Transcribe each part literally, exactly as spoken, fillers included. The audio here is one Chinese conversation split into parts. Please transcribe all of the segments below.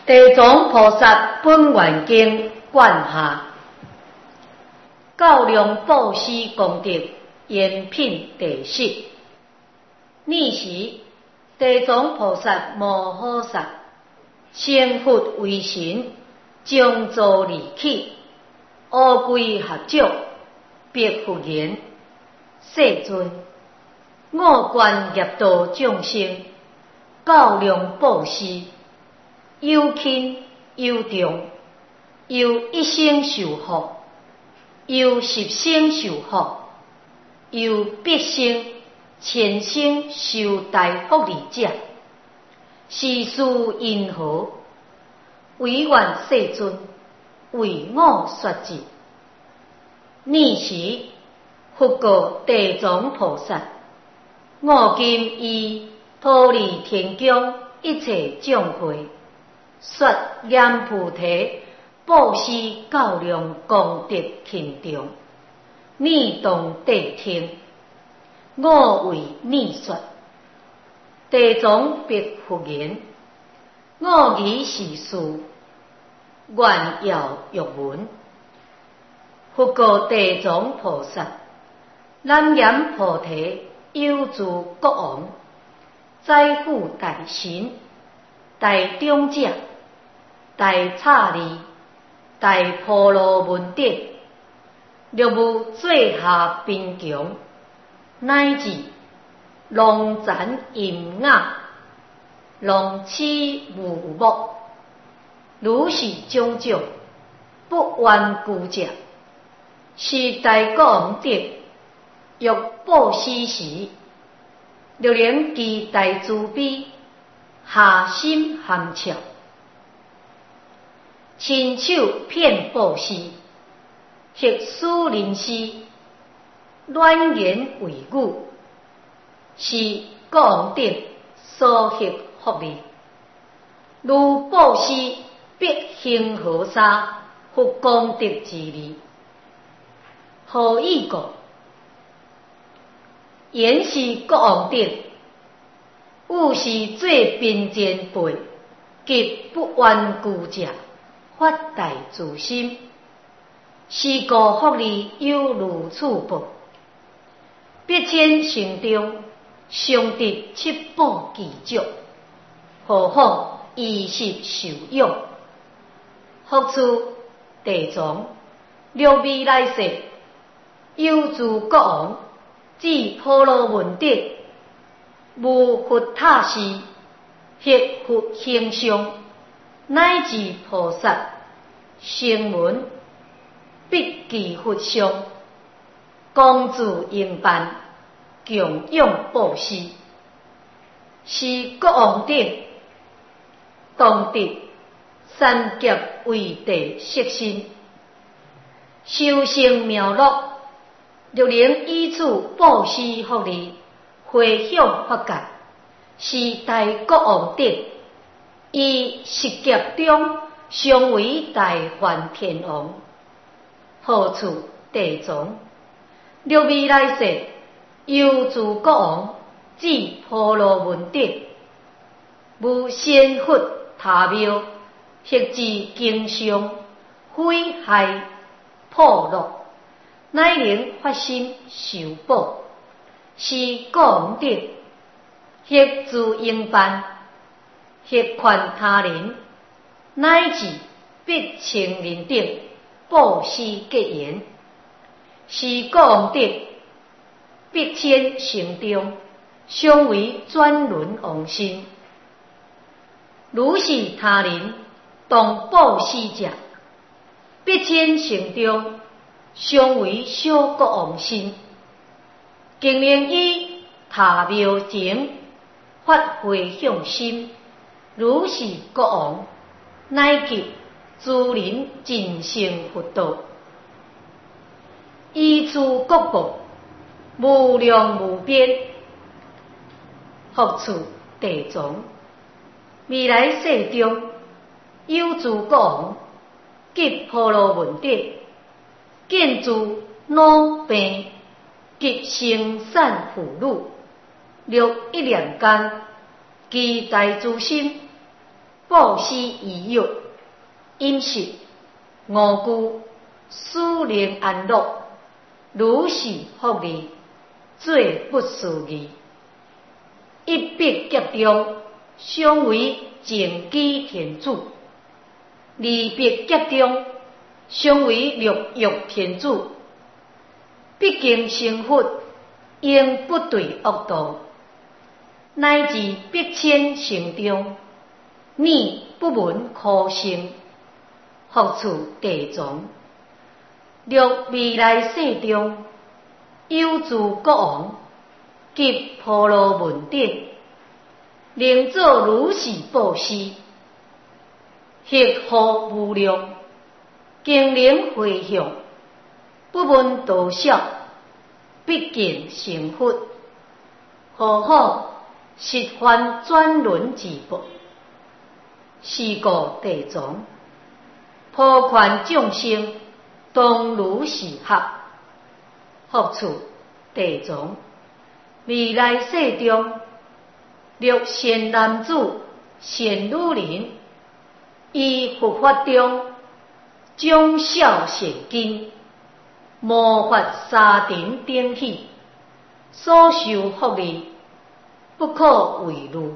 地藏菩萨本愿经灌下，教量布施功德延品第十。尔时，地藏菩萨摩诃萨成佛为神，将座离去，乌龟合掌，白佛言：世尊，我观业道众生，教量布施，有轻有重，有一生受福，有十生受福，有百生、千生受大福利者，是事因何？唯愿世尊为我说之。尔时，佛告地藏菩萨：我今以脱离天宫一切众会，说阎菩提布施教量功德轻重，你当谛听。我为你说。地藏白佛言：我以是事，愿要欲闻。佛告地藏菩萨：南阎菩提有诸国王，宰父大神、大长者、大刹利、大婆罗门等，六无最下贫穷，乃至龙残淫哑、龙痴无目，如是种种，不愿具者，是大国王等欲布施时，就能其大慈悲，下心含笑，亲手遍布施，或使人施，软言为语，是国王等所获福利。如布施必行河沙，复功德之利。何以故？言是国王等，有时最贫贱辈，及不愿具者，发大自心，是故福利有如此薄。必千城中，常得七宝奇足，何况衣食受用？复次，地藏，若未来世，有诸国王，至婆罗门等，无佛塔施，或佛形象，乃至菩萨、声闻，必具佛相，公自应办，供养布施，是国王等当得三劫为地色身，修成妙乐，就能依此布施福利，回向法界，是大国王等，以十劫中常为大梵天王。何处地藏？若未来世，有诸国王，至婆罗门等，无仙佛塔庙，或至经上，毁害破落，乃能发心受报，是国王等，或自应办，或劝他人，乃至必情人等，布施结缘，是国王等，必千城中，常为转轮王身。如是他人当布施者，必千城中，常为小国王身。经能以塔庙前发回向心，如是国王，乃及诸人尽成佛道。依诸国国，无量无边。复次地藏，未来世中，有诸国王，及婆罗门等，见诸老病及生产妇女，若一念间，其大自心， 布施衣药、饮食、五句、私灵安乐、如是福利，做不思议。一笔结中，相为净基天主；二笔结中，相为六欲天主。毕竟成佛，应不对恶道，乃至必迁成中，你不闻苦声，福处地藏。若未来世中，有诸国王及婆罗门等，能做如是布施，迄福无量，经能回向，不问多少，毕竟成佛，何况实还转轮之宝。是故地藏，普劝众生，当如是合。福处地藏，未来世中，若善男子、善女人，于佛法中将孝善根，无法沙尘顶起，所受福利不可为虑。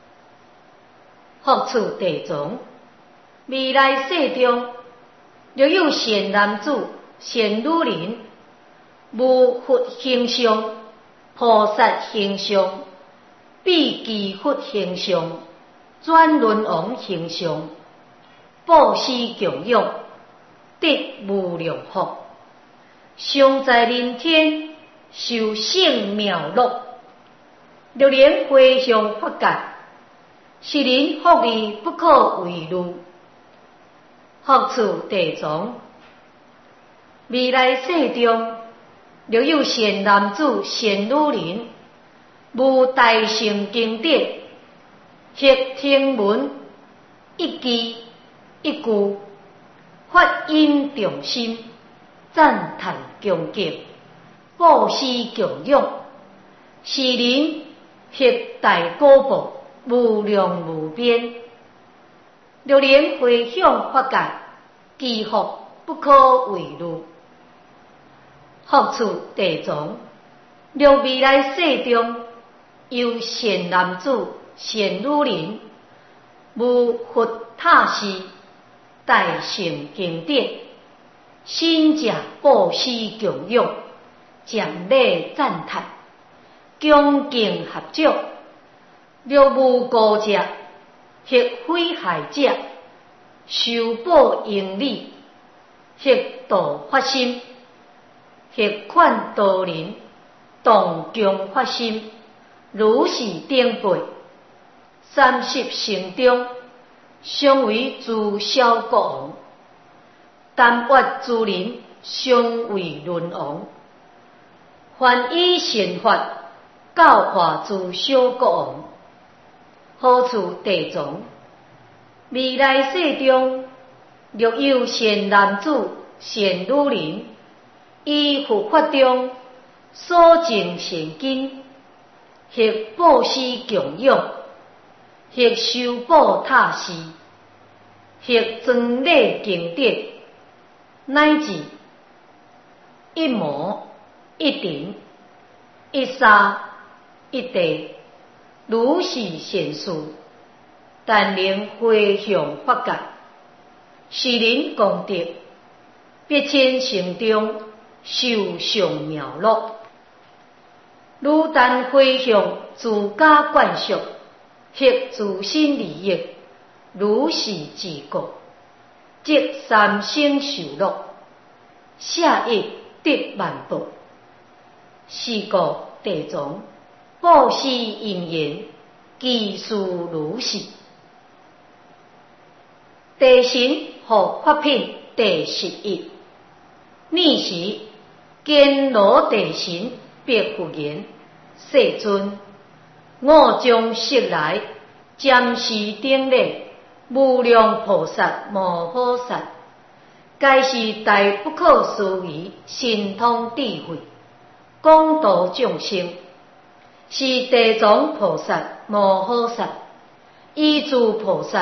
福处地藏，未来世中，若有善男子、善女人，无佛形象、菩萨形象、比基佛形象、转轮王形象，布施供养，得无量福，常在人天受胜妙乐。若能回向法界，是人福利不可为虑。福处地藏，未来世中，若有善男子、善女人，无大乘经典，或听闻一句一句，发音重心，赞叹恭敬，布施供养，是人或大果报，无量无边。若能回向法界，其福不可为虑。福处地藏，若未来世中，有善男子、善女人，无佛塔寺、大乘经典，心者布施供养，奖礼赞叹，恭敬合掌。若无辜者，或毁害者，受报应利，或度发心，或劝导人，动供发心，如是顶辈，三十乘中，相为自小国王；但越诸人，相为轮王。凡以善法教化自小国王。好处地藏，未来世中，若有善男子、善女人，依佛法中所证善根，或布施供养，或修补塔寺，或装礼经典，乃至一摩、一顶、一沙、一地，如是善事，但能回向法界，是人功德，必迁成中，受上妙乐。汝但回向自家眷属，或自身利益，如是自觉，即三生受乐，下一得万宝。是故地藏，布施因缘，其事如是。地神护法品第十一。尼时，见罗地神别复言：世尊，我将昔来暂时顶礼无量菩萨摩诃萨，皆是大不可思议神通智慧，广度众生。是地藏菩萨摩诃萨，依诸菩萨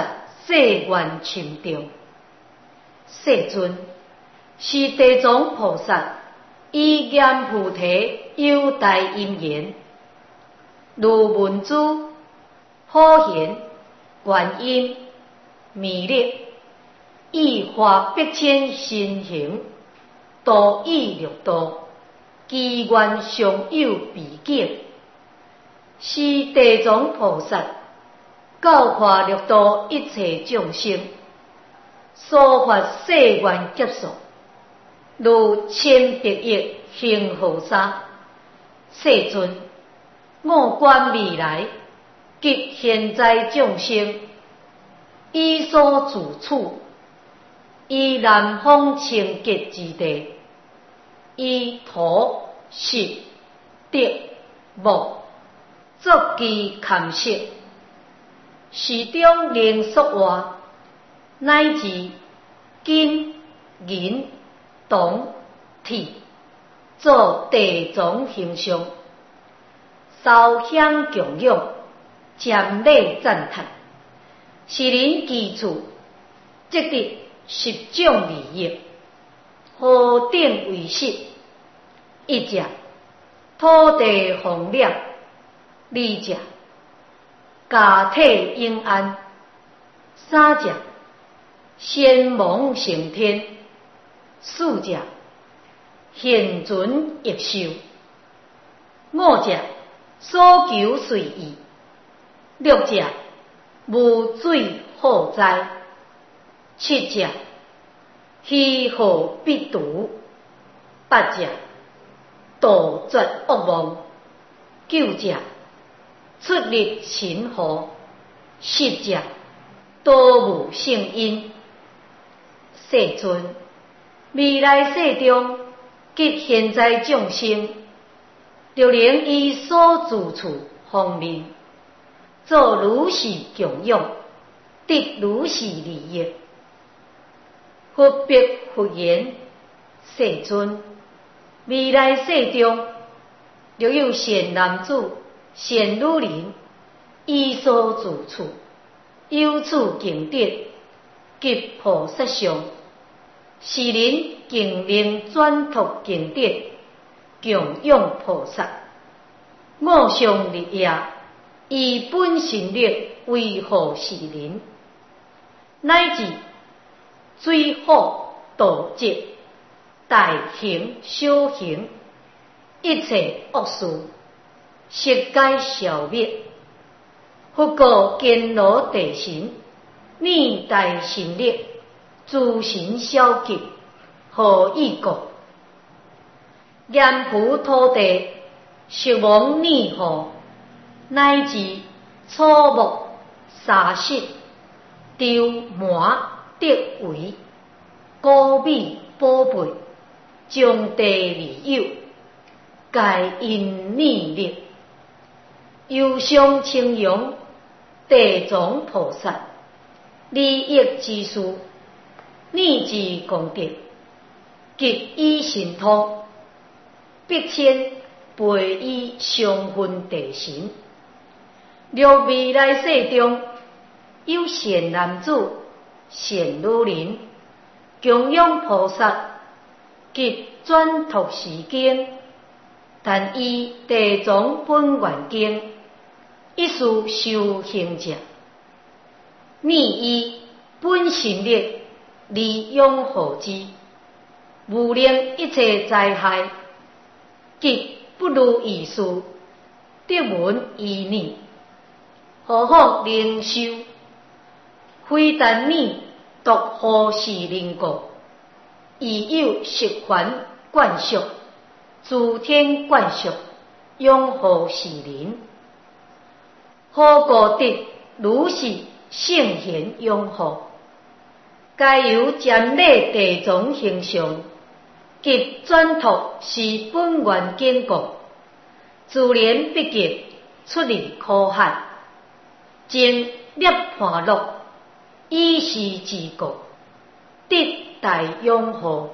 世愿深重。世尊是地藏菩萨以阎浮提有大因缘，如文殊、普贤、观音、弥勒，以化百千身形，度以六道，机缘常有毕竟。是地藏菩萨教化六道一切众生，所发誓愿劫数，如千百亿恒河沙。世尊，我观未来及现在众生，以所住处，以南方清洁之地，以土、石、竹、木作其禽食，其中连属外，乃至金、银、铜、铁，做地藏形象，烧香供养，瞻礼赞叹，是人居处，即得十种利益。何等为实？一者，土地洪亮；二者，家体永安；三者，先亡成天；四者，现存益寿；五者，所求随意；六者，无水祸灾；七者，气候必毒；八者，杜绝恶梦；九者，出入神河；十者，多无圣因。世尊，未来世中及现在众生，就能以所住处方便，做如是供养，得如是利益。佛必佛言：世尊，未来世中，若有善男子、善女人，依所住处，有处敬德，及菩萨相，是人敬令转托敬德，供养菩萨。我上日夜，以本心力维护世人，乃至水火盗贼、大行小行，一切恶事，悉皆消灭。佛告坚罗地神：你大神力，诸神消极，何以故？阎浮土地，食亡逆河，乃至草木、沙石、丢麻、得为高米宝贝，将地利有，皆因逆力。忧伤清扬，地藏菩萨利益之事，逆之功德，极以神通，必千倍以上分地神。若未来世中有善男子、善女人，供养菩萨，及转托世间，但依地藏本愿经，一事修行者，你以本心力利养护之，无令一切灾害及不如意事得闻于你，何况灵修？非但你独护持人国，亦有十环灌输，诸天灌输，拥护世人，何故得如是圣贤拥护？皆由瞻礼地藏形象，及转托是本愿经过，自然必极出离苦海，正涅槃乐，以是自国，得大拥护。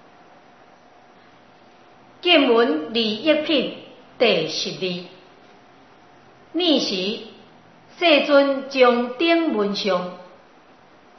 见闻利益品第十二。尔时，世尊将顶文上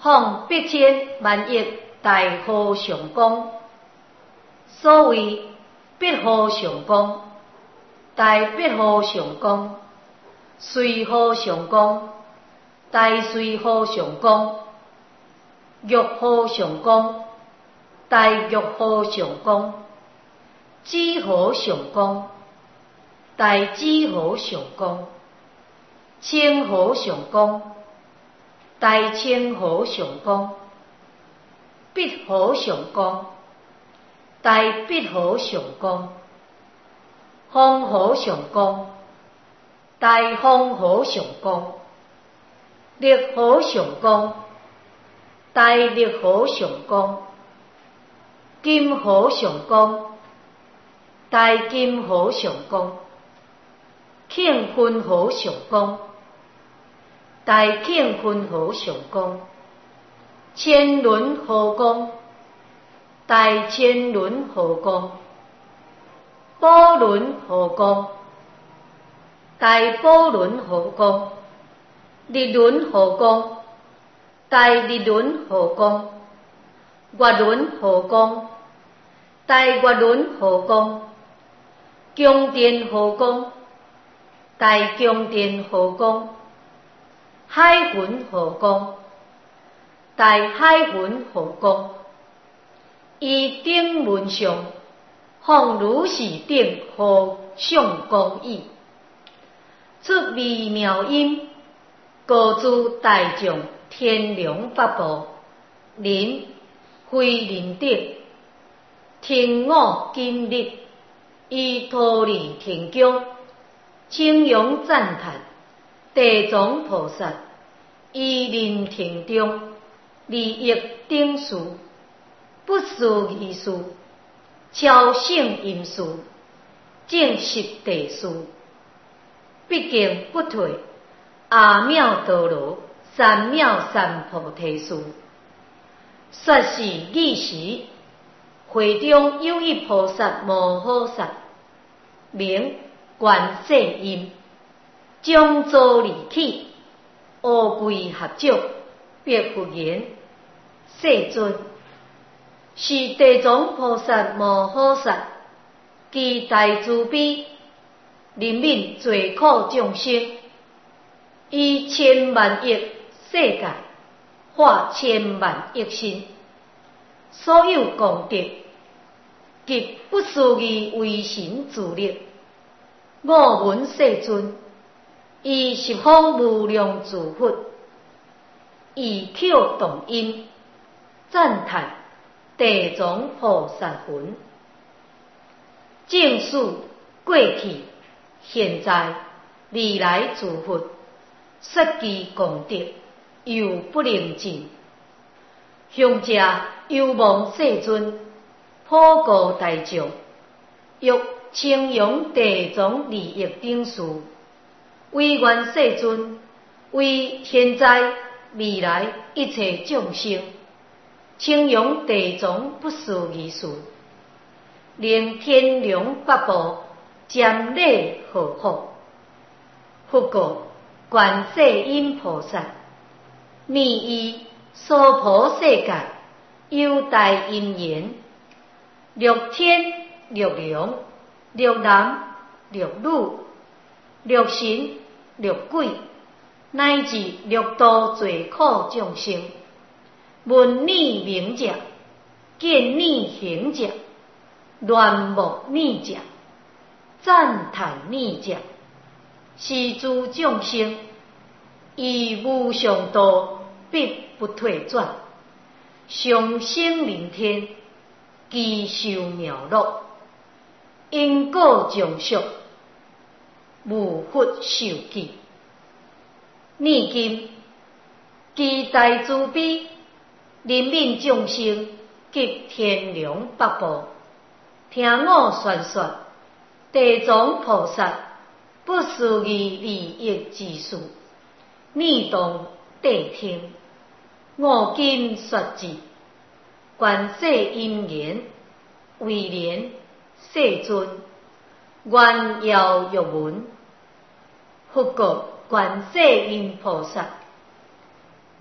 奉八千万亿大和尚公。所谓八和尚公、大八和尚公、随和尚公、大随和尚公、玉和尚公、大玉和尚公、紫和尚公、大紫和尚公、青和尚公、大青和尚公、八和尚公、大八和尚公、方和尚公、大方和尚公、力和尚公、大力和尚公、金和尚公、大金和尚公、庆分和尚公、大庆分和尚公、千轮和公、大千轮和公、宝轮和公、大宝轮和公、日轮和公、大日轮和公、月轮和公、大月轮和公、宫殿和公、大宫殿和公、海云和公、大海云和公。以顶文上奉如是顶和尚公义，出微妙音，告诸大众天龙八部，人非人得，天我今日以脱离天宫，称扬赞叹地藏菩萨，以人庭中利益顶事，不思议事，超胜因事，正实地事，毕竟不退阿妙多罗三藐三菩提事。说是义时，会中有一菩萨摩诃萨，名观世音，将遭离起，乌龟合掌，白佛言：世尊，是地藏菩萨摩诃萨，其大慈悲，怜悯罪苦众生，以千万亿世界化千万亿身，所有功德及不思议威神自力。我闻世尊以十方无量诸佛，以口动音，赞叹地藏菩萨魂，正史过去现在未来诸佛，说其功德又不能尽。向者犹望世尊普告大众，欲称扬地藏利益等事，唯愿世尊为现在未来一切众生称扬地藏不思议事，令天龙八部瞻礼贺福。佛告观世音菩萨：密意娑婆世界有大因缘，六天六龙六男六女六神六鬼，乃至六道罪苦众生，闻你名者，见你行者，乱目你者，赞叹你者，是诸众生以无上道必不退转，上生灵天，其寿妙乐，因果将续，无佛受记。念今其大慈悲，怜悯众生及天龙八部，听我宣说地藏菩萨不思议利益之事，你当谛听。我今说之。观世音言：为莲世尊，愿要欲闻。佛告观世音菩萨：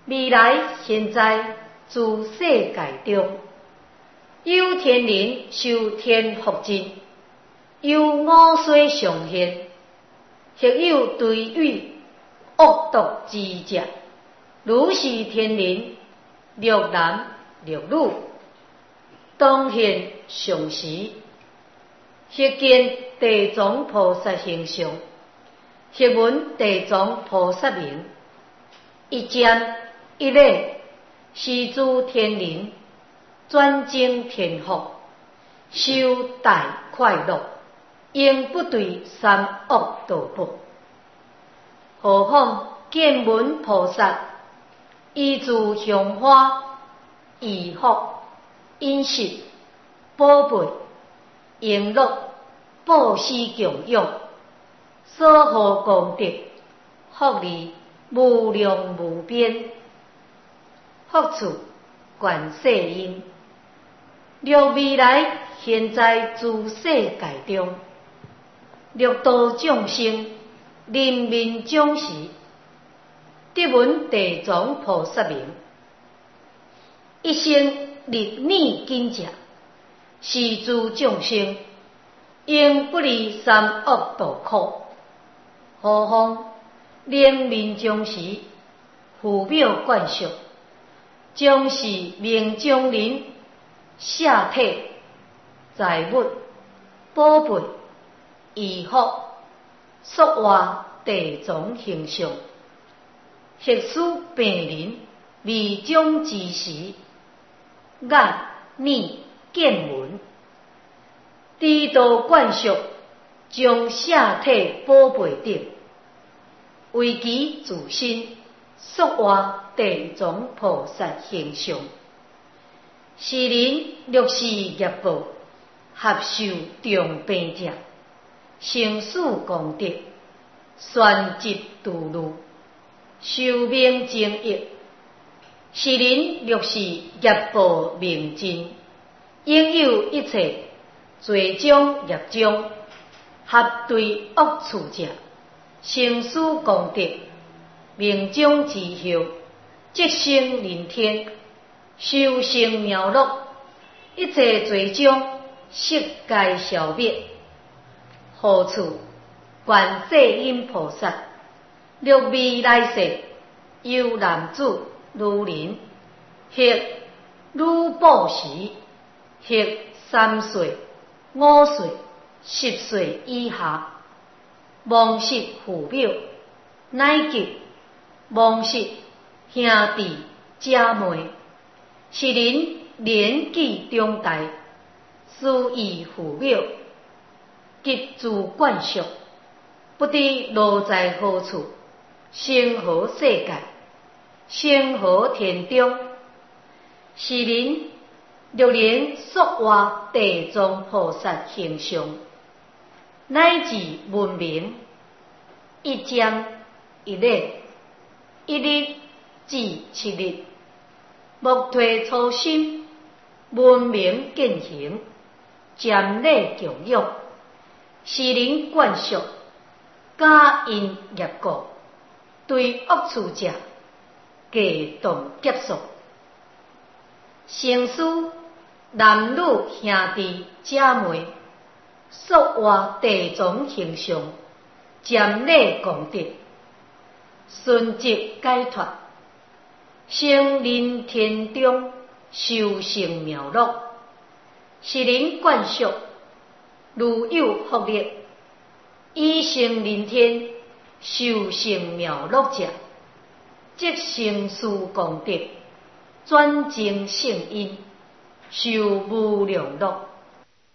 未来现在自世界中，有天人受天福尽，有五岁上现，亦有对于恶毒之者，如是天人，六男六女，当现上时，亦见地藏菩萨形象，亦闻地藏菩萨名，一瞻一礼，是诸天人，专精天福，修大快乐，应不对三恶道报。何况见闻菩萨，依诸香花、衣服、饮食、宝贝、璎珞、布施供养，所获功德，福利无量无边，福处观世音。若未来现在诸世界中，六道众生人民将士，得闻地藏菩萨名，一生立念敬者，是诸众生应不离三恶道苦。何况人民将士父表灌输，将是命将人下体、财物、宝贝、衣服，塑化地藏形象，或使病人未将之时，眼、耳、见闻，低度灌输，将下体宝贝等，为其自身塑化地藏菩萨形象。是人若是业报，合受重病者，生死功德，旋即度路，寿命增益。是人若是业报明尽，应有一切罪障业障，合对恶处者，生死功德，命中之后，即生人天，修成妙乐，一切罪障悉皆消灭。何处观世音菩萨，若未来世有男子、女人，或女布施，或三岁、五岁、十岁以下，忘失父表，乃及忘失兄弟姐妹，是人年纪中大，私意父表，急自灌输，不知落在何处，生何世界，生何天中。是人若能塑化地藏菩萨形象，乃至闻名，一瞻一礼，一日至七日，莫退初心，闻名见行，瞻礼供养，是人灌输，假因业果，对恶处者，计动结束。生死男女兄弟姐妹，塑化地藏形象，瞻礼功德，顺即解脱，生人天中，修成妙乐。是人灌输，如有福力，以成人天，修成妙乐者，即生死功德，转正圣因，受无量乐。